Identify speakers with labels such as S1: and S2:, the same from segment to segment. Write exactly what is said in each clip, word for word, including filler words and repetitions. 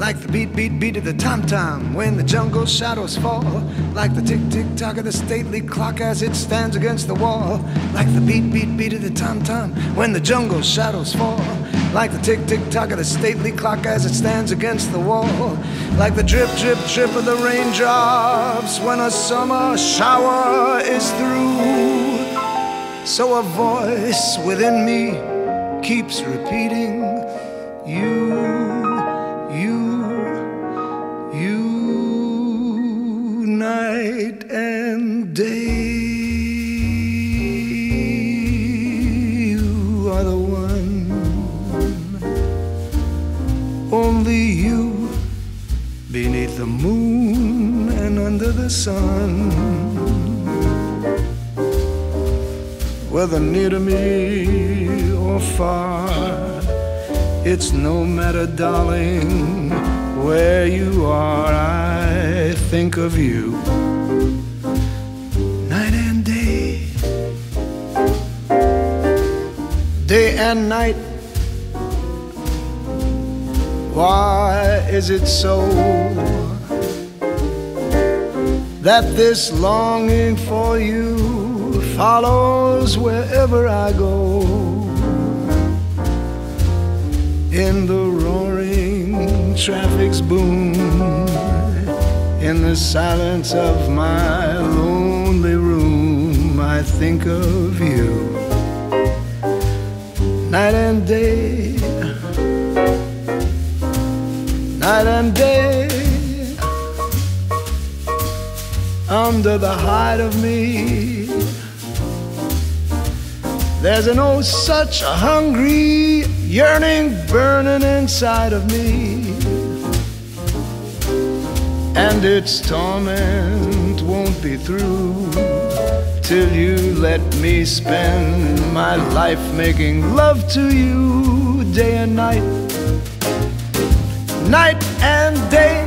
S1: like the beat, beat, beat of the tom-tom when the jungle shadows fall, like the tick-tick-tock of the stately clock as it stands against the wall, like the beat, beat, beat of the tom-tom when the jungle shadows fall, like the tick-tick-tock of the stately clock as it stands against the wall, like the drip, drip, drip of the raindrops when a summer shower is through. So a voice within me keeps repeating, you, you, you, night and day. You are the one, only you, beneath the moon and under the sun. Whether near to me or far, it's no matter, darling, where you are, I think of you night and day, day and night. Why is it so that this longing for you follows wherever I go? In the roaring traffic's boom, in the silence of my lonely room, I think of you night and day, night and day. Under the hide of me, there's an oh such a hungry yearning burning inside of me, and its torment won't be through till you let me spend my life making love to you day and night, night and day.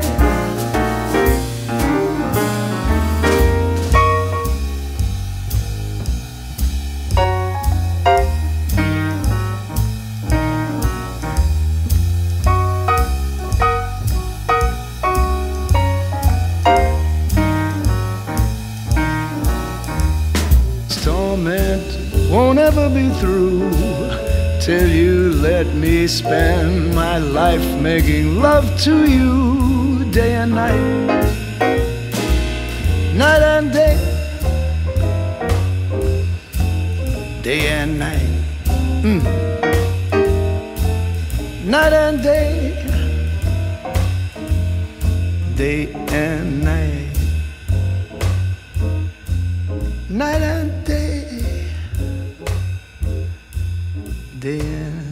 S1: Torment won't ever be through till you let me spend my life making love to you day and night, night and day, day and night, mm. Night and day, day and night, night and day, day and